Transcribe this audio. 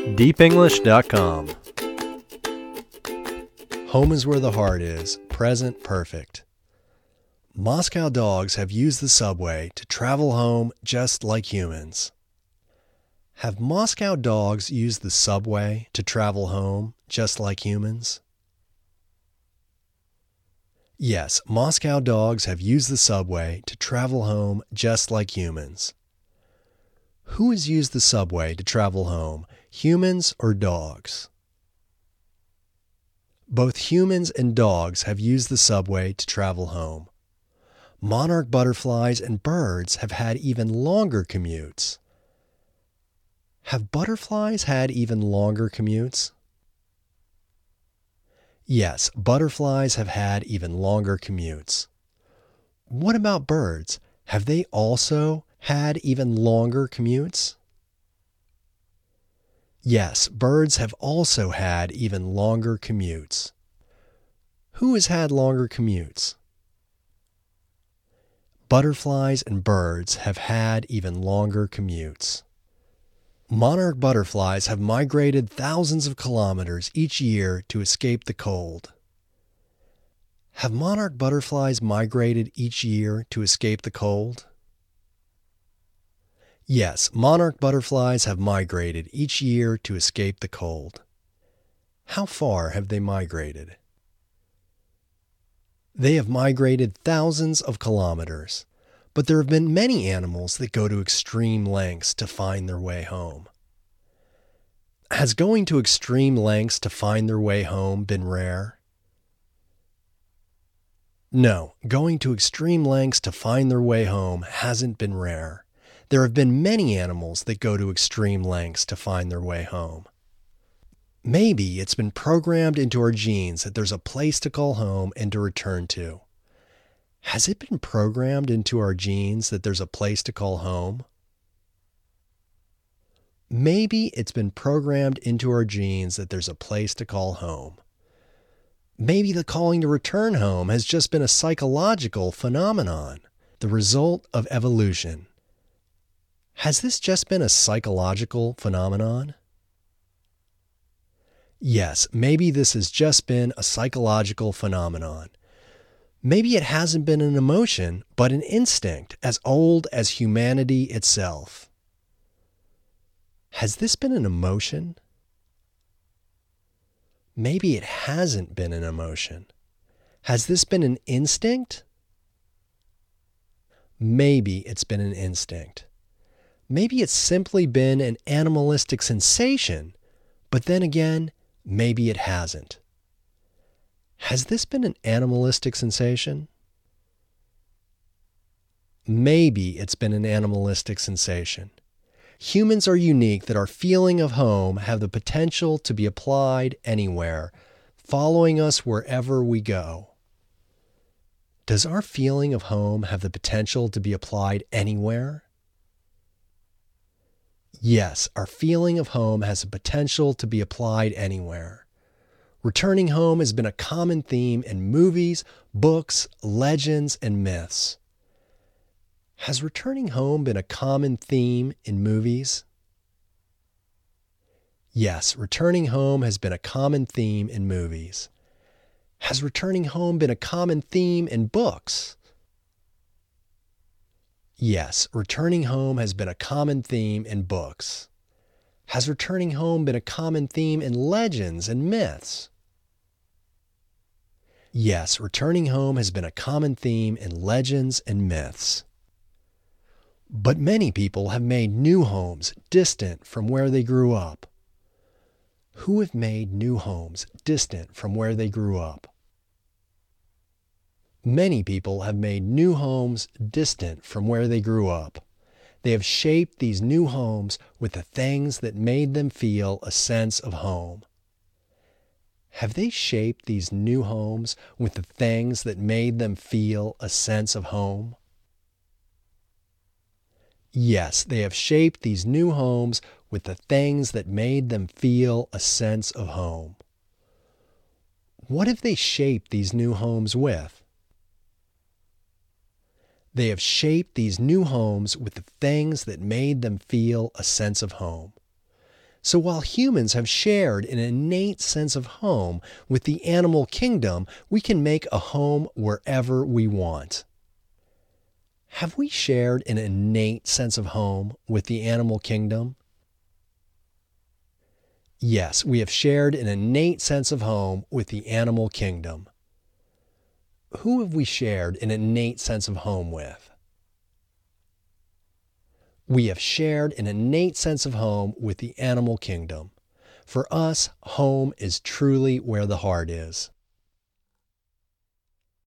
deepenglish.com. Home is where the heart is, present perfect. Moscow dogs have used the subway to travel home just like humans. Have Moscow dogs used the subway to travel home just like humans? Yes, Moscow dogs have used the subway to travel home just like humans. Who has used the subway to travel home, humans or dogs? Both humans and dogs have used the subway to travel home. Monarch butterflies and birds have had even longer commutes. Have butterflies had even longer commutes? Yes, butterflies have had even longer commutes. What about birds? Have they also had even longer commutes? Yes, birds have also had even longer commutes. Who has had longer commutes? Butterflies and birds have had even longer commutes. Monarch butterflies have migrated thousands of kilometers each year to escape the cold. Have monarch butterflies migrated each year to escape the cold? Yes, monarch butterflies have migrated each year to escape the cold. How far have they migrated? They have migrated thousands of kilometers, but there have been many animals that go to extreme lengths to find their way home. Has going to extreme lengths to find their way home been rare? No, going to extreme lengths to find their way home hasn't been rare. There have been many animals that go to extreme lengths to find their way home. Maybe it's been programmed into our genes that there's a place to call home and to return to. Has it been programmed into our genes that there's a place to call home? Maybe it's been programmed into our genes that there's a place to call home. Maybe the calling to return home has just been a psychological phenomenon, the result of evolution. Has this just been a psychological phenomenon? Yes, maybe this has just been a psychological phenomenon. Maybe it hasn't been an emotion, but an instinct as old as humanity itself. Has this been an emotion? Maybe it hasn't been an emotion. Has this been an instinct? Maybe it's been an instinct. Maybe it's simply been an animalistic sensation, but then again, maybe it hasn't. Has this been an animalistic sensation? Maybe it's been an animalistic sensation. Humans are unique that our feeling of home have the potential to be applied anywhere, following us wherever we go. Does our feeling of home have the potential to be applied anywhere? Yes, our feeling of home has the potential to be applied anywhere. Returning home has been a common theme in movies, books, legends, and myths. Has returning home been a common theme in movies? Yes, returning home has been a common theme in movies. Has returning home been a common theme in books? Yes, returning home has been a common theme in books. Has returning home been a common theme in legends and myths? Yes, returning home has been a common theme in legends and myths. But many people have made new homes distant from where they grew up. Who have made new homes distant from where they grew up? Many people have made new homes distant from where they grew up. They have shaped these new homes with the things that made them feel a sense of home. Have they shaped these new homes with the things that made them feel a sense of home? Yes, they have shaped these new homes with the things that made them feel a sense of home. What have they shaped these new homes with? They have shaped these new homes with the things that made them feel a sense of home. So while humans have shared an innate sense of home with the animal kingdom, we can make a home wherever we want. Have we shared an innate sense of home with the animal kingdom? Yes, we have shared an innate sense of home with the animal kingdom. Who have we shared an innate sense of home with? We have shared an innate sense of home with the animal kingdom. For us, home is truly where the heart is.